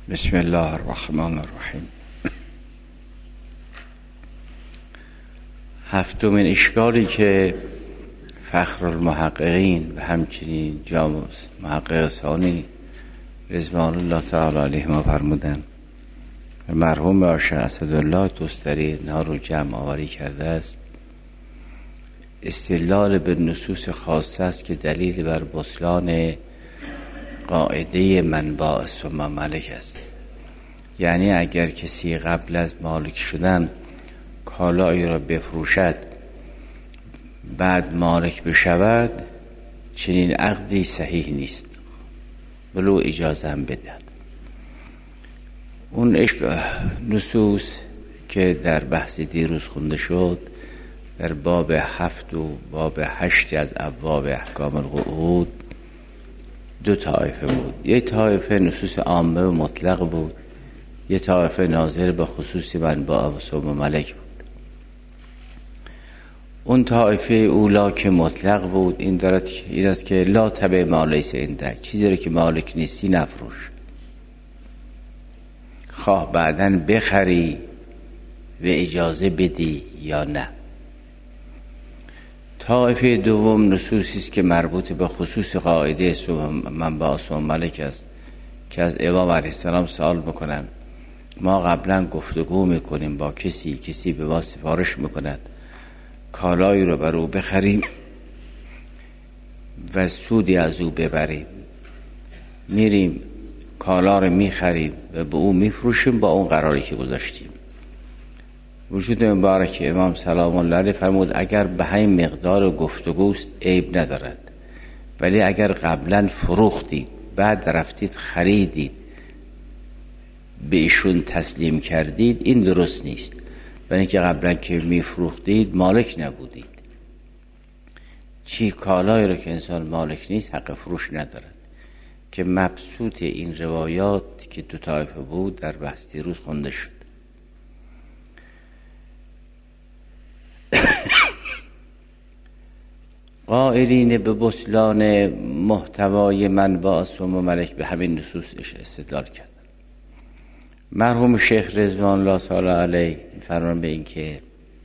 بسم الله الرحمن الرحیم. هفتمین اشکالی که فخرالمحققین و همچنین جامع محقق ثانی رضوان الله تعالی علیهما فرمودند و مرحوم آشر اسدالله توستری اینها رو جمع آوری کرده است. استدلال به نصوص خاصه است که دلیل بر بطلان قاعده من باعث ثم ملک است. یعنی اگر کسی قبل از مالک شدن کالایی را بفروشد بعد مالک بشود، چنین عقدی صحیح نیست ولو اجازه هم بدهد. اون نصوص که در بحث دیروز خونده شد در باب 7 و باب 8 از ابواب احکام القعود دو طایفه بود. یک طایفه نصوص عامه و مطلق بود، یک طایفه ناظر به خصوصی منبع و ثم ملک بود. اون طایفه اولا که مطلق بود این است که لا تبع ما لیس عندک، چیزی رو که مالک نیستی نفروش، خواه بعدن بخری و اجازه بدی یا نه. طایفه دوم نصوصی است که مربوط به خصوص قاعده منبع ثم ملک است که از امام علیه السلام سوال میکنن ما قبلا گفتگو میکنیم با کسی به ما سفارش میکند کالایی رو بر او بخریم و سودی از او ببریم، میریم کالا رو میخریم و به او میفروشیم با اون قراری که گذاشتیم. وجود مبارک امام سلام الله علیه فرمود اگر به همین مقدار گفتگوست عیب ندارد، ولی اگر قبلا فروختید بعد رفتید خریدید به ایشون تسلیم کردید این درست نیست، برای اینکه قبلا که میفروختید مالک نبودید. چی کالایی رو که انسان مالک نیست حق فروش ندارد، که مبسوط این روایات که دو طایفه بود در بحث دیروز خونده شد. قائلین به بطلان محتوای منبع ثم ملک به همین نصوص استدلال کردن. مرحوم شیخ رضوان الله تعالی علیه فرمان به این که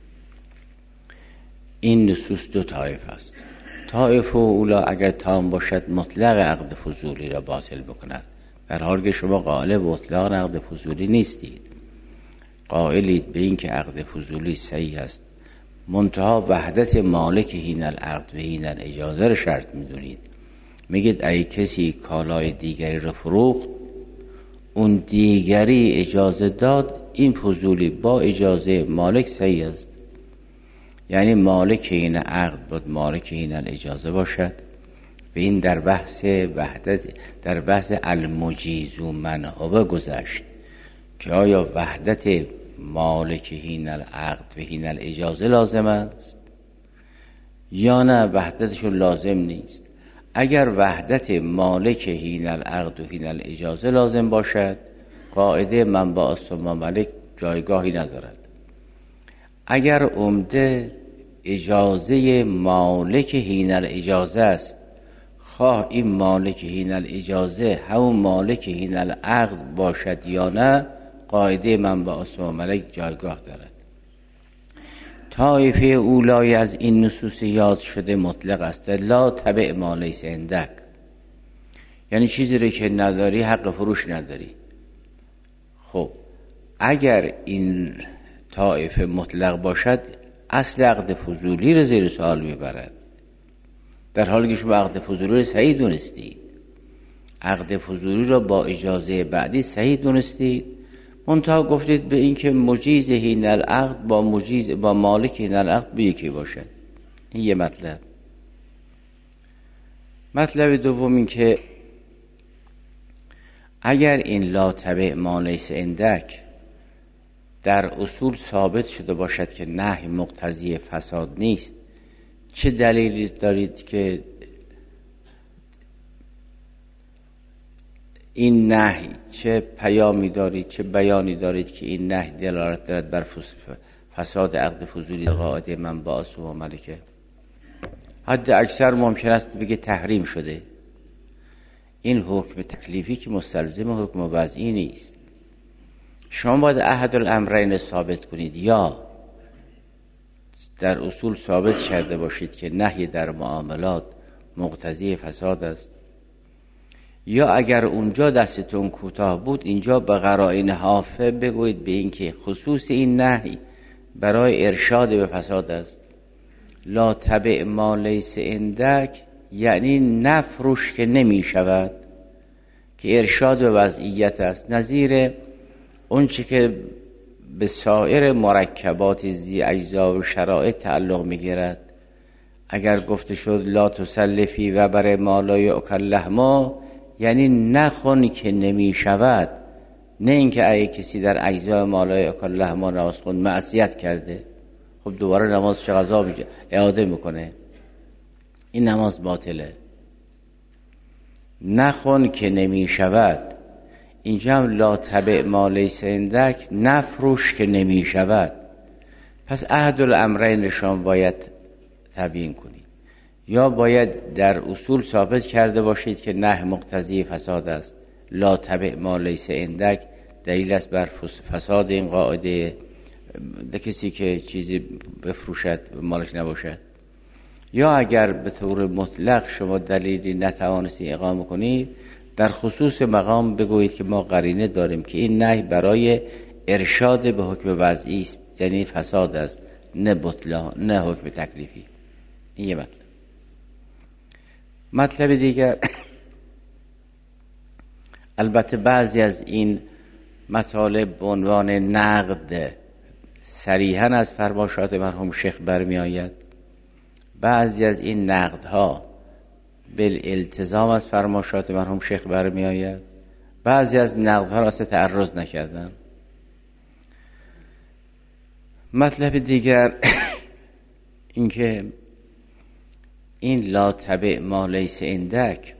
این نصوص دو طایفه است. طایفه اولا اگر تام باشد مطلق عقد فضولی را باطل بکند، در حالی که شما قائل به اطلاق عقد فضولی نیستید، قائلید به این که عقد فضولی صحیح است، منتها وحدت مالک هین العقد و هین الاجازه را شرط میدونید. میگید ای کسی کالای دیگری را فروخت اون دیگری اجازه داد، این فضولی با اجازه مالک صحیح است. یعنی مالک این عقد باید مالک این اجازه باشد و این در بحث وحدت در بحث المجیز و منهوه گذشت که آیا وحدت مالک هین العقد و هین الاجازه لازم است یا نه وحدتشون لازم نیست. اگر وحدت مالک هین العقد و هین الاجازه لازم باشد قاعده منبع ثم ملک جایگاهی ندارد. اگر عمده اجازه مالک هین الاجازه است، خواه این مالک هین الاجازه همون مالک هین العقد باشد یا نه، قاعده منبع ثم ملک جایگاه دارد. طایفه اولای از این نصوص یاد شده مطلق است، لا تبع ما لیس عندک، یعنی چیزی رو که نداری حق فروش نداری. خب اگر این طایفه مطلق باشد اصل عقد فضولی رو زیر سوال میبرد، در حالی که شما عقد فضولی رو صحیح دونستید، عقد فضولی رو با اجازه بعدی صحیح دونستید، منتها گفتید به این که مجیز هین العقد با مالک هین العقد به یکی باشد. این یه مطلب. مطلب دوم این که اگر این لا تبع ما لیس عندک در اصول ثابت شده باشد که نهی مقتضی فساد نیست، چه دلیلی دارید که این نهی چه پیامی دارید چه بیانی دارید که این نهی دلالت دارد بر فساد عقد فضولی قاعده منبع ثم ملک؟ حد اکثر ممکن است بگه تحریم شده. این حکم تکلیفی که مستلزم حکم وضعی نیست. شما باید احد الامرین ثابت کنید، یا در اصول ثابت کرده باشید که نهی در معاملات مقتضی فساد است، یا اگر اونجا دستتون کوتاه بود اینجا به قرائن حافظ بگویید به این که خصوص این نهی برای ارشاد به فساد است. لا تبع ما لیس عندک یعنی نفروش که نمی شود، که ارشاد به وضعیت است، نظیر اون چی که به سایر مرکبات ذی اجزا و شرائط تعلق میگیرد. اگر گفته شد لا تسلفی و بر ما لا یؤکل لحما، یعنی نخون که نمی شود، نه اینکه اگه کسی در اجزا ما لا یؤکل لحما نماز خون معصیت کرده، خب دوباره نماز چه قضا اعاده میکنه، این نماز باطله. نخون که نمی شود، اینجا هم لا تبع ما لیس عندک نفروش که نمی شود. پس احد الامرین شما باید تبیین کنید، یا باید در اصول ثابت کرده باشید که نه مقتضی فساد است. لا تبع ما لیس عندک دلیل است بر فساد این قاعده، کسی که چیزی بفروشد مالش نباشد. یا اگر به طور مطلق شما دلیلی نتوانستی اقامه کنید، در خصوص مقام بگویید که ما قرینه داریم که این نهی برای ارشاد به حکم وضعی است، یعنی فساد است، نه بطلان، نه حکم تکلیفی. این یه مطلب. مطلب دیگر البته بعضی از این مطالب به عنوان نقد صریحاً از فرمایشات مرحوم شیخ برمی آید، بعضی از این نقدها بالالتزام از فرمایشات مرحوم شیخ برمی آید، بعضی از نقدها را اصلا تعرض نکردن. مطلب دیگر اینکه این لا تبع ما لیس عندک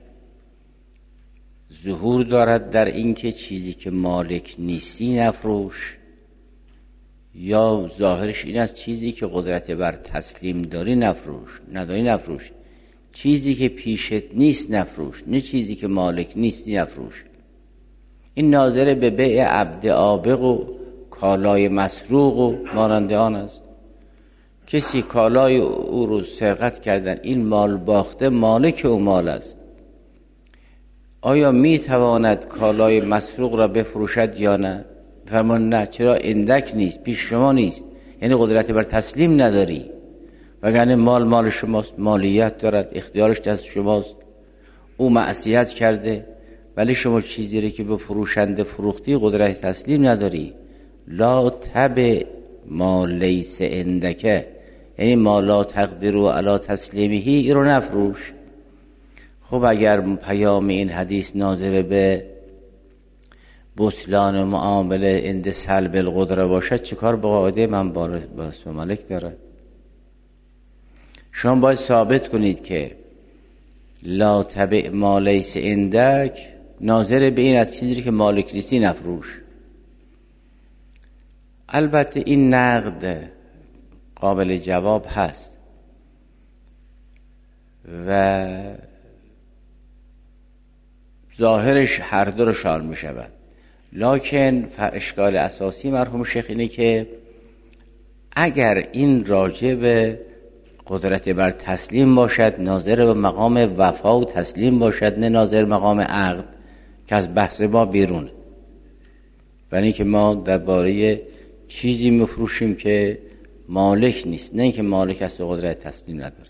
ظهور دارد در اینکه چیزی که مالک نیستی نفروش، یا ظاهرش این است چیزی که قدرت بر تسلیم داری نفروش، نداری نفروش. چیزی که پیشت نیست نفروش، نه چیزی که مالک نیستی نفروش. این ناظر به بیع عبد آبق و کالای مسروق و مانند آن است. کسی کالای او رو سرقت کردن، این مال باخته مالک او مال است. آیا می تواند کالای مسروق را بفروشد یا نه؟ فرمان نه. چرا؟ اندک نیست، پیش شما نیست، یعنی قدرت بر تسلیم نداری، وگرنه مال شماست، مالیت دارد، اختیارش دست شماست. او معصیت کرده ولی شما چیزی رو که به فروشنده فروختی قدرت تسلیم نداری. لا تبع ما لیس عندک یعنی ما لا تقدروا علی تسلیمه، این رو نفروش. خب اگر پیام این حدیث ناظر به بطلان معامله عند سلب القدره باشد، چه کار به قاعده من با اسم مالک دارد؟ شما باید ثابت کنید که لا تبع ما لیس عندک ناظر به این از چیزی که مالک نیستی نفروش. البته این نقد قابل جواب هست و ظاهرش هر دو رو شامل می شود، لکن اشکال اساسی مرحوم شیخ اینه که اگر این راجع به قدرت بر تسلیم باشد، ناظر به مقام وفا و تسلیم باشد، نه ناظر مقام عقد که از بحث ما بیرونه. یعنی که ما درباره چیزی میفروشیم که مالک نیست، نه اینکه مالک است و قدرت تسلیم نداره.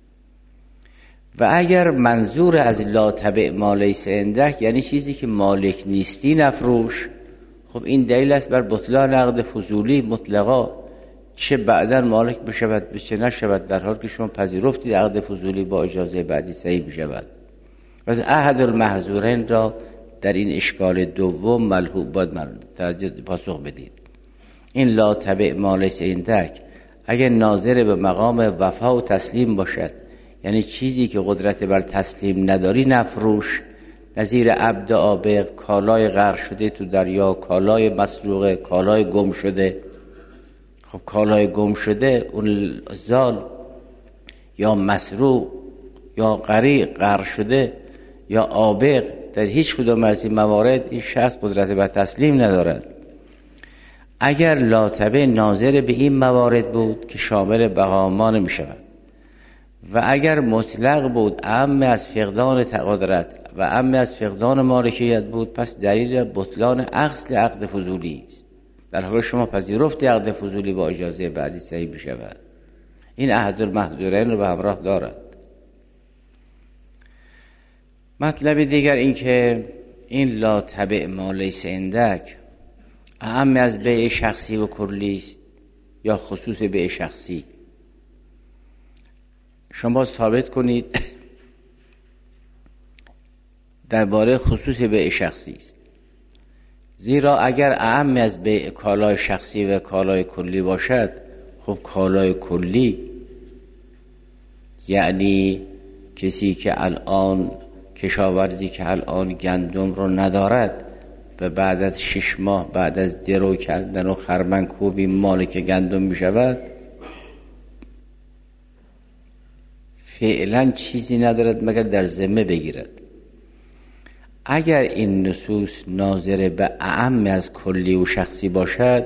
و اگر منظور از لا تبع ما لیس عندک یعنی چیزی که مالک نیستی نفروش، خب این دلیل است بر بطلان عقد فضولی مطلقا، چه بعداً مالک بشود چه نشود، در حالی که شما پذیرفتید عقد فضولی با اجازه بعدی صحیح بشود. پس احد المحظورین را در این اشکال دوم ملحوظ باید پاسخ بدید. این لا تبع ما لیس عندک اگر ناظر به مقام وفا و تسلیم باشد، یعنی چیزی که قدرت بر تسلیم نداری نفروش، نظیر عبد آبق، کالای غرق شده تو دریا، کالای مسروقه، کالای گم شده. خب کالای گم شده اون زال یا مسروق یا غریق غرق شده یا آبق، در هیچ کدام از این موارد این شخص قدرت بر تسلیم ندارد. اگر لاتبع ناظر به این موارد بود که شامل بقا نمی شود و اگر مطلق بود اعم از فقدان قدرت و اعم از فقدان مالکیت بود، پس دلیل بطلان اصل عقد فضولی است. در حال شما پذیرفت عقد فضولی با اجازه بعدی صحیح می شود. این احد المحظورین رو به همراه دارد. مطلب دیگر این که این لا تبع ما لیس عندک اعم از بیع شخصی و کلی است یا خصوص بیع شخصی. شما ثابت کنید درباره خصوص بیع شخصی است، زیرا اگر اعم از بیع کالای شخصی و کالای کلی باشد، خب کالای کلی یعنی کسی که الان کشاورزی که الان گندم رو ندارد و بعد از 6 ماه بعد از درو کردن و خرمنکوبی مالک گندم می شود، فعلا چیزی ندارد مگر در ذمه بگیرد. اگر این نصوص ناظر به اعم از کلی و شخصی باشد،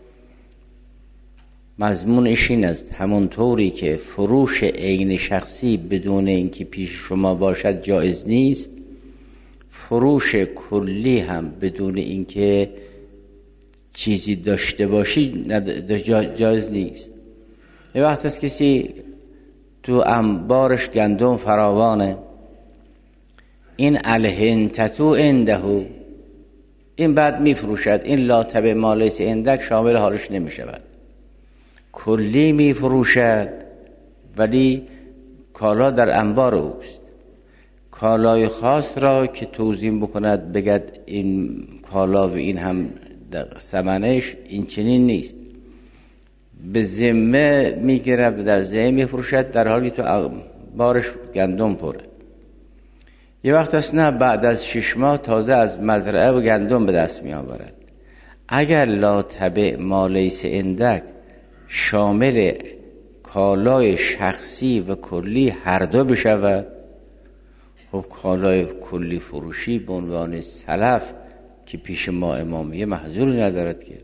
مضمونش این است همون طوری که فروش عین شخصی بدون اینکه پیش شما باشد جایز نیست، فروش کلی هم بدون اینکه چیزی داشته باشی جایز نیست. یه وقت از کسی تو انبارش گندم فراوانه، این الهنتتو عنده، این بعد میفروشد، این لا تبع ما لیس عندک شامل حالش نمی شود. کلی میفروشد ولی کالا در انبار اوست. کالای خاص را که توزیع بکند بگد این کالا و این هم ثمنش این چنین نیست، به ذمه میگیرد و در ذمه میفروشد در حالی تو بارش گندم پره. یه وقت است نه، بعد از 6 ماه تازه از مزرعه و گندم به دست می آورد. اگر لا تبع ما لیس عندک شامل کالای شخصی و کلی هر دو بشود، خب کالای کلی فروشی به عنوان سلف که پیش ما امامیه محظوری ندارد که.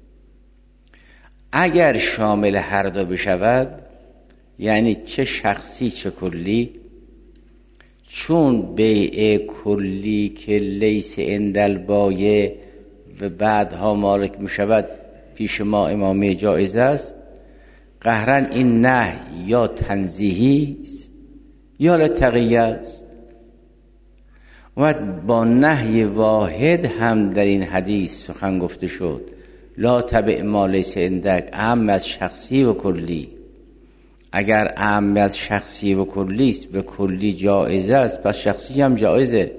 اگر شامل هر دو بشود یعنی چه شخصی چه کلی، چون بیع کلی که لیس عند البایع و بعدها مالک می شود پیش ما امامیه جایز است، قهرن این نهی یا تنزیهی است یا لتقیه است. اومد با نهی واحد هم در این حدیث سخن گفته شد، لا تبع ما لیس عندک اعم از شخصی و کلی. اگر اعم از شخصی و کلی است به کلی جایز است، پس شخصی هم جایزه.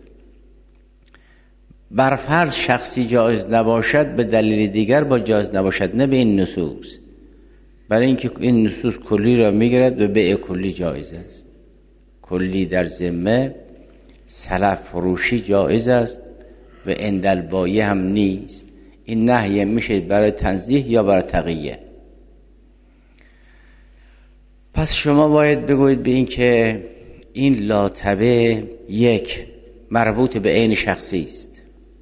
برفرض شخصی جایز نباشد به دلیل دیگر با جایز نباشد، نه به این نصوص، برای اینکه این نصوص کلی را میگیرد و بیع کلی جایز است. کلی در ذمه سلف فروشی جایز است و عند البایع هم نیست. این نهی میشه برای تنزیه یا برای تقیه. پس شما باید بگویید به این که این لا تبع یک مربوط به عین شخصی است،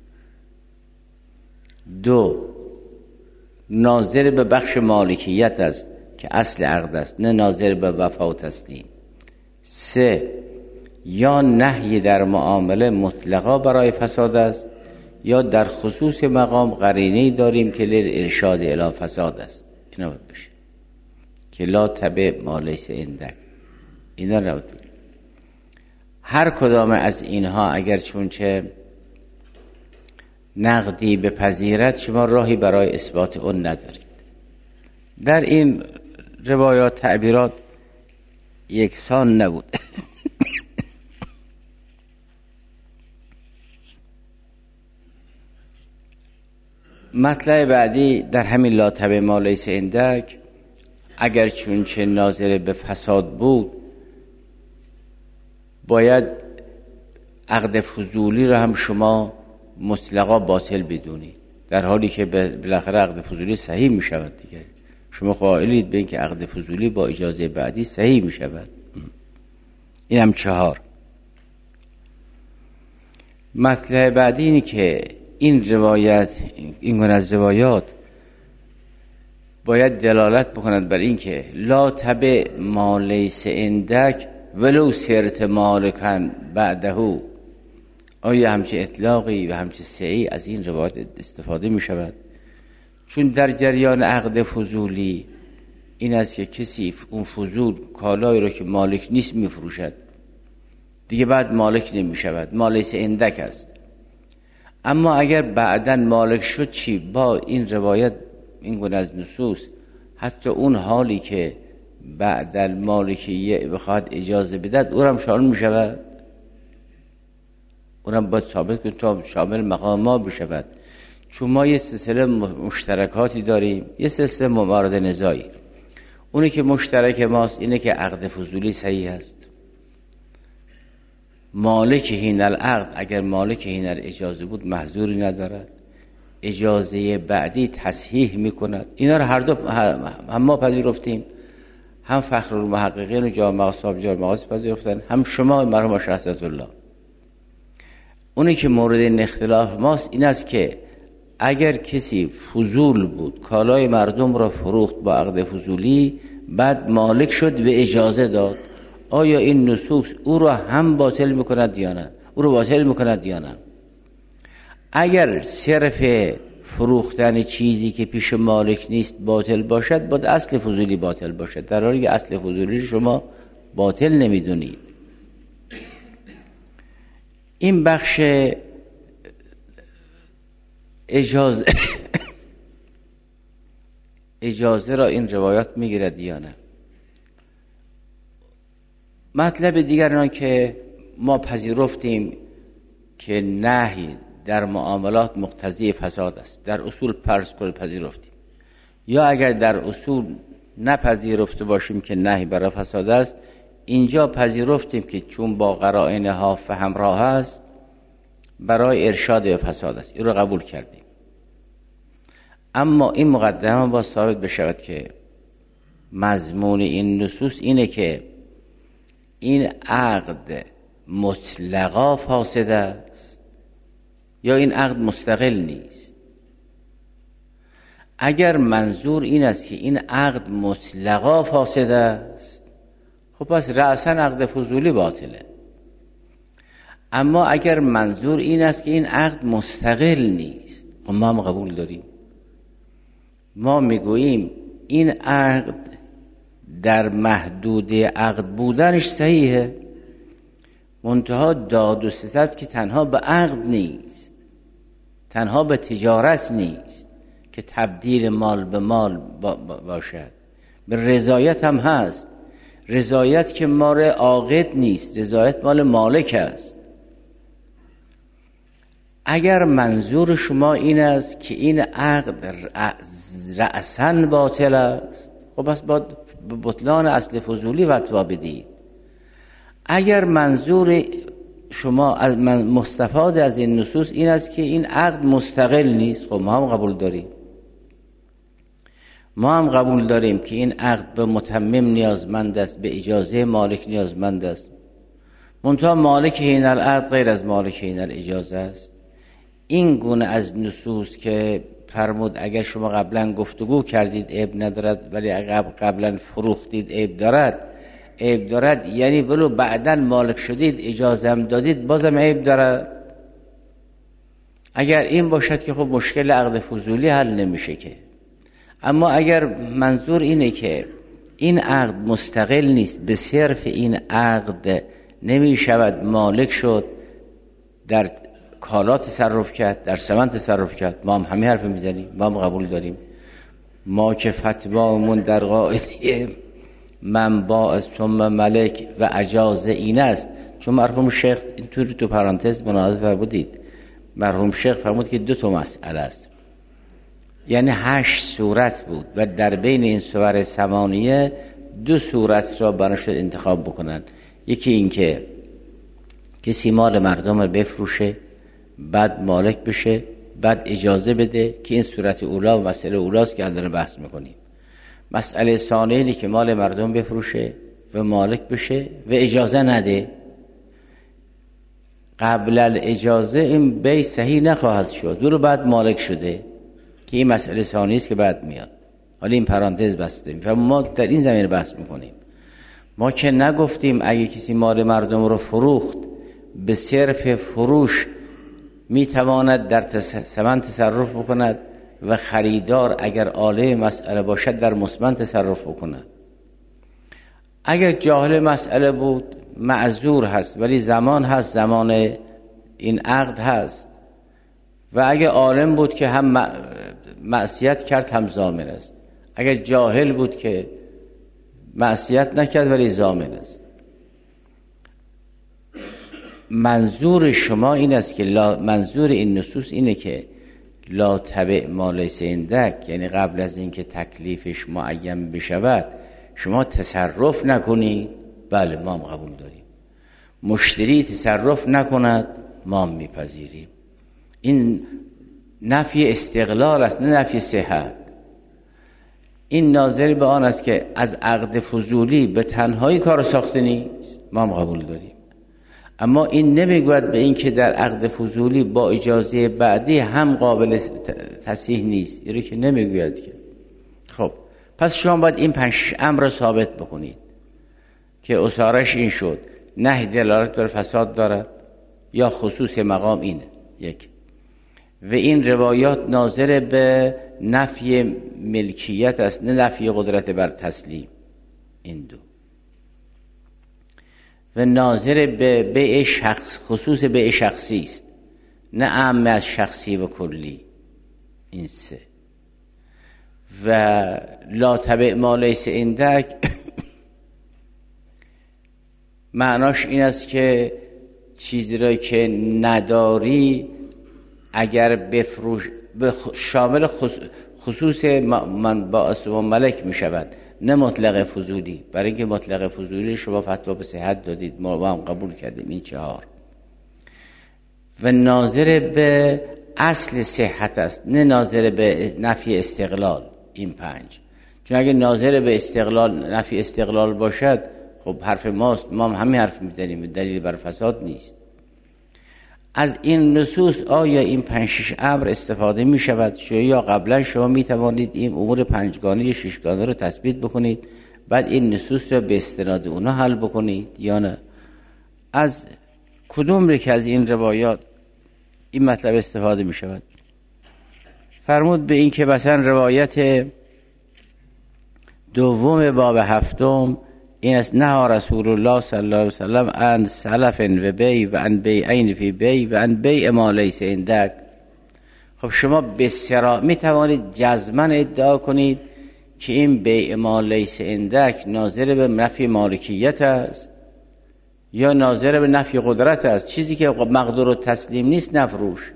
2 ناظر به بخش مالکیت است که اصل عقد است، نه ناظر به وفا و تسلیم. 3 یا نهی در معامله مطلقا برای فساد است، یا در خصوص مقام قرینه‌ای داریم که للارشاد الی فساد است. اینا باید بشه که لا تبع ما لیس عندک. اینا رو هر کدام از اینها اگر چونچه نقدی بپذیرد، شما راهی برای اثبات اون ندارید. در این روایات تعبیرات یکسان نبود. مطلب بعدی در همین لا تبع ما لیس عندک، اگر چونچه ناظر به فساد بود، باید عقد فضولی را هم شما مطلقا باطل بدونید، در حالی که بالاخره عقد فضولی صحیح می شود دیگر. شما قائلید به این که عقد فضولی با اجازه بعدی صحیح می شود. این هم 4. مطلب بعدی اینه که این روایت، این گونه از روایات باید دلالت بکند بر این که لا تبع ما لیس عندک ولو سرت مالکا بعده. آیا همچه اطلاقی و همچه سعی از این روایت استفاده می شود؟ چون در جریان عقد فضولی این است که کسی اون فضول کالایی رو که مالک نیست می فروشد، دیگه بعد مالک نمی شود، ما لیس عندک است. اما اگر بعداً مالک شد چی؟ با این روایت، این گونه از نصوص، حتی اون حالی که بعد المالکیه بخواد اجازه بدهد او هم شامل می شود، او هم باید ثابت کنید تا شامل مقام ما بشود. چون ما یه سلسله مشترکاتی داریم، یه سلسله موارد نزاعی. اونی که مشترک ماست اینه که عقد فضولی صحیح است. مالک هین العقد، اگر مالک هین اجازه بود محظوری ندارد، اجازه بعدی تصحیح میکند. اینا رو هر دو هم ما پذیرفتیم، هم فخرالمحققین و جامع اصحاب جامع مقاصد پذیرفتن، هم شما مرحوم شهادت الله. اونی که مورد این اختلاف ماست این است که اگر کسی فضول بود، کالای مردم را فروخت با عقد فضولی، بعد مالک شد و اجازه داد، آیا این نصوص او را هم باطل میکند یا نه؟ او را باطل میکند یا نه؟ اگر صرف فروختن چیزی که پیش مالک نیست باطل باشد، باید اصل فضولی باطل باشد، در حالی که اصل فضولی شما باطل نمیدونید. این بخش اجازه را این روایات میگیرد یا نه؟ مطلب دیگر آن که ما پذیرفتیم که نهی در معاملات مقتضی فساد است، در اصول پذیرفتیم. یا اگر در اصول نپذیرفته باشیم که نهی برای فساد است، اینجا پذیرفتیم که چون با قرائن حافظ همراه است برای ارشاد به فساد است، این رو قبول کردیم. اما این مقدمه با ثابت بشود که مضمون این نصوص اینه که این عقد مطلقا فاسد است یا این عقد مستقل نیست. اگر منظور این است که این عقد مطلقا فاسد است، خب پس رأساً عقد فضولی باطله. اما اگر منظور این است که این عقد مستقل نیست، خب ما هم قبول داریم. ما میگوییم این عقد در محدود عقد بودنش صحیحه، منتها داد و ستد که تنها به عقد نیست، تنها به تجارت نیست که تبدیل مال به مال باشد، به رضایت هم هست. رضایت که مال عاقد نیست، رضایت مال مالک است. اگر منظور شما این است که این عقد رأساً باطل است، خب بس باید به بطلان اصل فضولی فتوا بدید. اگر منظور شما مستفاد از این نصوص این است که این عقد مستقل نیست، خب ما هم قبول داریم. ما هم قبول داریم که این عقد به متمم نیازمند است، به اجازه مالک نیازمند است، منتها مالک این العقد غیر از مالک این الاجازه است. این گونه از نصوص که فرمود اگر شما قبلا گفتگو کردید عیب ندارد، ولی اگر قبلا فروختید عیب دارد، یعنی ولو بعداً مالک شدید اجازه هم دادید بازم عیب دارد. اگر این باشد که خب مشکل عقد فضولی حل نمیشه که. اما اگر منظور اینه که این عقد مستقل نیست، به صرف این عقد نمی شود مالک شد، در کالا تصرف کرد، در ثمن تصرف کرد، ما هم همین حرف میزنیم، ما هم قبول داریم. ما که فتوامون در قاعده من با از ثم ملک و اجازه این است. چون مرحوم شیخ اینطوری تو پرانتز مناظره فرمودید، مرحوم شیخ فرمود که 2 مسئله است، یعنی 8 صورت بود و در بین این صور 8 2 صورت را براشون انتخاب بکنن. یکی این که کسی مال مردم رو بفروشه، بعد مالک بشه، بعد اجازه بده، که این صورت اولا و مسئله اولاست که الان بحث میکنیم. مسئله ثانیه اینه که مال مردم بفروشه و مالک بشه و اجازه نده. قبل الاجازه این بی صحیح نخواهد شد، رو بعد مالک شده که این مسئله ثانی است که بعد میاد. حالا این پرانتز بسته و ما در این زمینه بحث میکنیم. ما که نگفتیم اگه کسی مال مردم رو فروخت به صرف فروش میتواند در ثمن تصرف بکند و خریدار اگر آله مسئله باشد در مثمن تصرف بکند. اگر جاهل مسئله بود معذور هست، ولی زمان هست، زمان این عقد هست. و اگر عالم بود که هم معصیت کرد هم ضامن است. اگر جاهل بود که معصیت نکرد ولی ضامن است. منظور شما این است که منظور این نصوص اینه که لا تبع ما لیس عندک، یعنی قبل از اینکه تکلیفش معین بشود شما تصرف نکنید. بله ما هم قبول داریم. مشتری تصرف نکند ما هم میپذیریم. این نفی استقلال است نه نفی صحت. این ناظر به آن است که از عقد فضولی به تنهایی کار ساخته نیست، ما هم قبول داریم. اما این نمیگوید به این که در عقد فضولی با اجازه بعدی هم قابل تصحیح نیست. این رو که نمیگوید که. خب پس شما باید این 5 امر را ثابت بکنید که اسارش این شد: نهی دلالت بر فساد دارد یا خصوص مقام اینه یک، و این روایات ناظر به نفی ملکیت است نه نفی قدرت بر تسلیم، این دو، و ناظر به بیع شخص، خصوص بیع شخصی است نه عام از شخصی و کلی، این سه. و لا تبع ما لیس عندک معناش این است که چیزی را که نداری اگر بفروش شامل خصوص من باعث و ملک می شود نه مطلق فضولی. برای اینکه مطلق فضولی شما فتوا به صحت دادید، ما هم قبول کردیم این 4. و ناظر به اصل صحت است نه ناظر به نفی استقلال، این 5. چون اگه ناظر به استقلال نفی استقلال باشد خب حرف ماست، ما هم همین حرف میزنیم، دلیل بر فساد نیست. از این نصوص آیا این 5-6 امر استفاده می شود؟ یا قبلا شما می توانید این امور 5گانه یا 6گانه رو تثبیت بکنید بعد این نصوص رو به استناد اونا حل بکنید یا نه؟ از کدوم که از این روایات این مطلب استفاده می شود؟ فرمود به این که مثلا روایت دوم باب 7 این است: نه رسول الله صلی الله علیه وسلم عن سلف و بی و عن بیعین فی بی و عن بیع ما لیس عندک. خب شما بسیار می توانید جزما ادعا کنید که این بیع ما لیس عندک ناظر به نفی مالکیت است یا ناظر به نفی قدرت است. چیزی که مقدور و تسلیم نیست نفروش.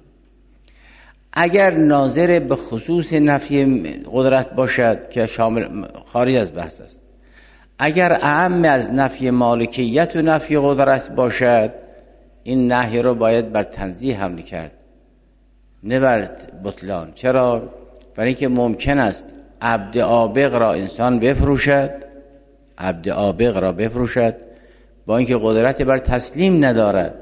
اگر ناظر به خصوص نفی قدرت باشد که شامل خارج از بحث است، اگر اعم از نفی مالکیت و نفی قدرت باشد این نهی رو باید بر تنزیه حمل کرد نه بر بطلان. چرا؟ برای اینکه ممکن است عبد آبق را انسان بفروشد، عبد آبق را بفروشد با اینکه قدرت بر تسلیم ندارد،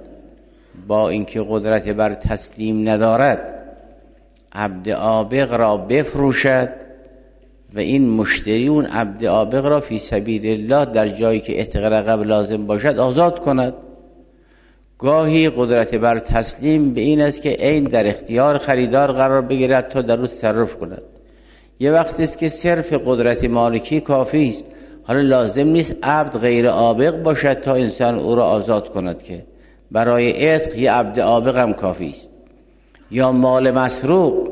عبد آبق را بفروشد و این مشتری اون عبد آبق را فی سبیل الله در جایی که اعتق رقبه لازم باشد آزاد کند. گاهی قدرت بر تسلیم به این است که عین در اختیار خریدار قرار بگیرد تا در او تصرف کند. یه وقتی است که صرف قدرت مالکی کافی است، حالا لازم نیست عبد غیر آبق باشد تا انسان او را آزاد کند، که برای عتق یه عبد آبق هم کافی است. یا مال مسروق،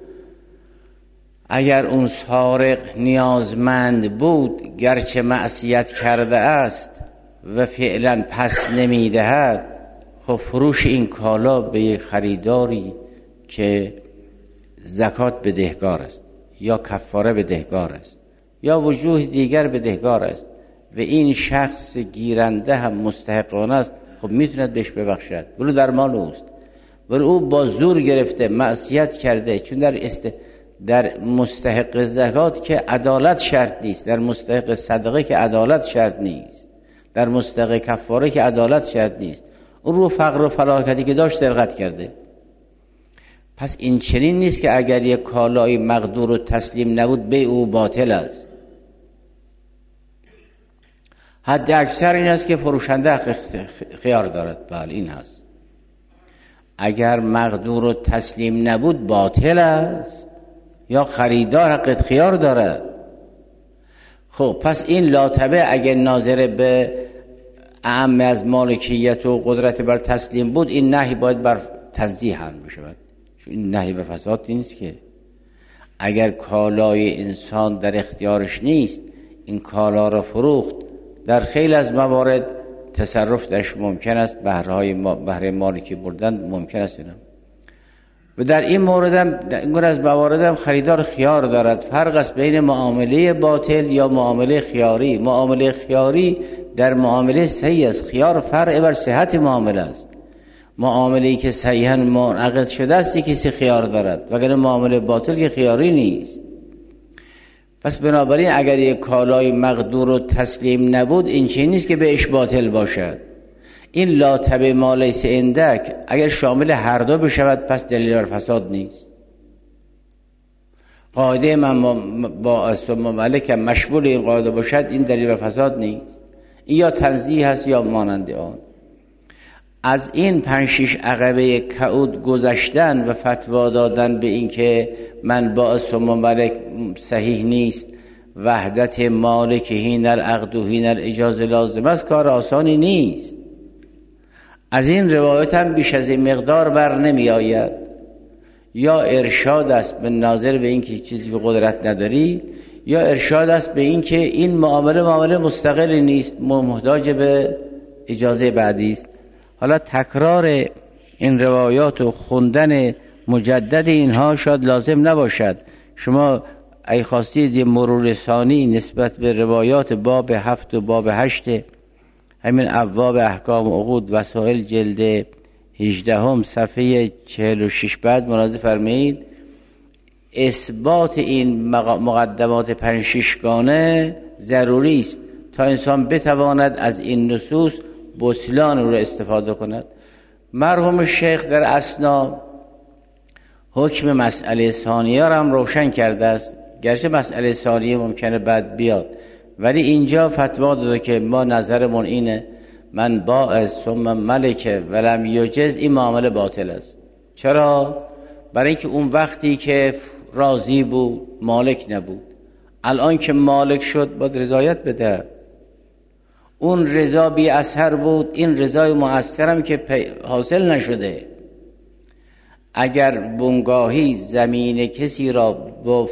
اگر اون سارق نیازمند بود گرچه معصیت کرده است و فعلا پس نمیدهد، خب فروش این کالا به یک خریداری که زکات بدهکار است یا کفاره بدهکار است یا وجوه دیگر بدهکار است و این شخص گیرنده هم مستحقانه است، خب میتوند بهش ببخشد، ولو در مال اوست. ولی او با زور گرفته معصیت کرده، چون در مستحق زکات که عدالت شرط نیست، در مستحق صدقه که عدالت شرط نیست، در مستحق کفاره که عدالت شرط نیست، اون رو فقر و فلاکتی که داشت سرقت کرده. پس این چنین نیست که اگر یک کالای مقدور و تسلیم نبود بیع او باطل است. حد اکثر این است که فروشنده خیار دارد. بله این هست. اگر مقدور و تسلیم نبود باطل است، یا خریدار حق خیار دارد. خب پس این لاتبه اگر ناظر به اعم از مالکیت و قدرت بر تسلیم بود، این نهی باید بر تنزیه حل بشود، چون این نهی بر فساد نیست که. اگر کالای انسان در اختیارش نیست این کالا را فروخت، در خیلی از موارد تصرف درش ممکن است، بهره مالکی بردن ممکن است. و در این موردم، در این گونه از مواردم خریدار خیار دارد. فرق است بین معامله باطل یا معامله خیاری. معامله خیاری در معامله صحیح است. خیار فرع بر صحت معامله است. معامله‌ای که صحیحاً منعقد شده است کسی خیار دارد، وگرنه معامله باطل که خیاری نیست. پس بنابراین اگر یک کالای مقدور و تسلیم نبود، این چیزی نیست که بهش باطل باشد. این لا تبع ما لیس عندک اگر شامل هر دو بشود پس دلیل بر فساد نیست. قاعده من با ثم ملک مشمول این قاعده باشد، این دلیل بر فساد نیست. این یا تنزیه هست یا مانند آن. از این 5-6 عقبه کعود گذشتن و فتوا دادن به این که من با ثم ملک صحیح نیست، وحدت مالک هین العقد و هین الاجازه لازم است، کار آسانی نیست. از این روایت هم بیش از این مقدار بر نمی آید. یا ارشاد است به ناظر به این که چیزی که قدرت نداری، یا ارشاد است به این که این معامله مستقلی نیست، محتاج به اجازه بعدی است. حالا تکرار این روایات و خوندن مجدد اینها شاید لازم نباشد. شما ای خواستید یه مرور ثانی نسبت به روایات باب 7 و باب 8 همین ابواب احکام عقود وسائل جلد 18 صفحه 46 بعد ملاحظه فرمایید. اثبات این مقدمات 5-6 گانه ضروری است تا انسان بتواند از این نصوص بطلان رو استفاده کند. مرحوم شیخ در اثنا حکم مسئله ثانیه را هم روشن کرده است، گرچه مسئله ثانیه ممکنه بعد بیاد، ولی اینجا فتوا داده که ما نظرمون اینه من باعث ثم ملک ولم یجز، این معامله باطل است. چرا؟ برای اینکه اون وقتی که راضی بود مالک نبود، الان که مالک شد باید رضایت بده. اون رضا بی اثر بود، این رضای مؤثرم که حاصل نشده. اگر بنگاهی زمین کسی را با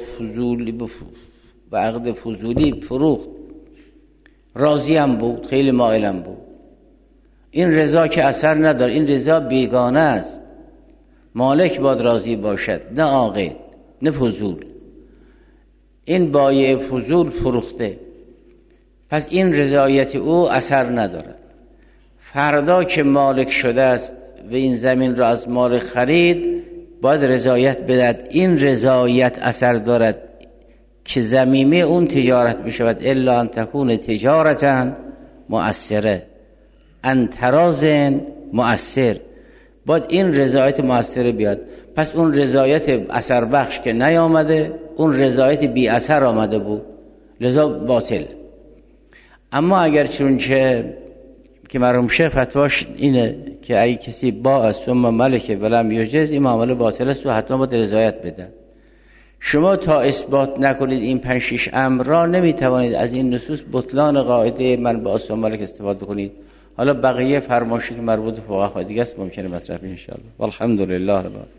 عقد فضولی فروخت، راضی هم بود، خیلی مائلم بود، این رضا که اثر نداره، این رضا بیگانه است. مالک باید راضی باشد، نه عاقد، نه فضول. این بایع فضول فروخته، پس این رضایت او اثر ندارد. فردا که مالک شده است و این زمین را از مالک خرید، باید رضایت بدهد. این رضایت اثر دارد که زمینه اون تجارت بشود. الا ان تکون تجارتا مؤثره ان تراض مؤثر، باید این رضایت مؤثر بیاد. پس اون رضایت اثر بخش که نیامده، اون رضایت بی اثر آمده بود، لذا باطل. اما اگر چونچه که مرحوم شیخ فتواش اینه که اگه کسی با ثم ملک ولم یجز، این معامله باطل است و حتما باید رضایت بده. شما تا اثبات نکنید این 5-6 امر را، نمیتوانید از این نصوص بطلان قاعده من با ثم ملک استفاده کنید. حالا بقیه فرمایشی که مربوط به فقها دیگه است ممکنه مطرح بشه ان شاء الله. والحمد لله رب العالمین.